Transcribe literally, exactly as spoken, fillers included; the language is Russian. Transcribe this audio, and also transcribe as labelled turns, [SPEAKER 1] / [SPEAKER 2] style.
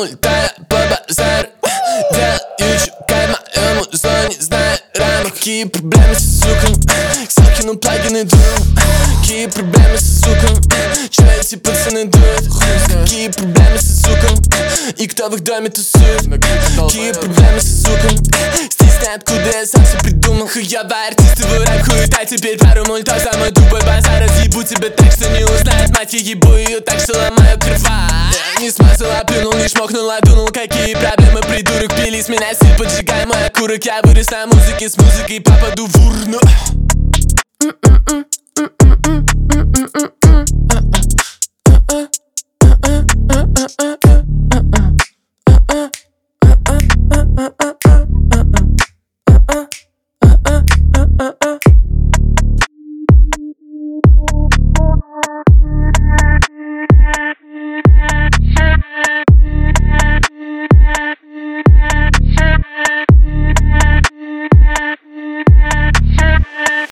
[SPEAKER 1] улетая по базару, делаю чукай в моем зоне, знаю рану. Какие проблемы с суком, сел кину плагины дум. Какие проблемы с суком, чё эти пацаны дуют? Какие проблемы с суком, и кто в их доме тусует? Какие проблемы с суком, стесняй, откуда я сам все придумал. Хуёвый артист, его рэп хуета, теперь пару мультов, самый тупой базар. Разъебу тебя так, что не узнает мать, я ебу ее так, что ломаю крыва. Я не смазал, а плюнул, не шмокнул, а дунул. Какие проблемы, придурок, пили с меня стиль, поджигай мой окурок. Я вырос на музыке, с музыкой попаду в урну. Uh-uh.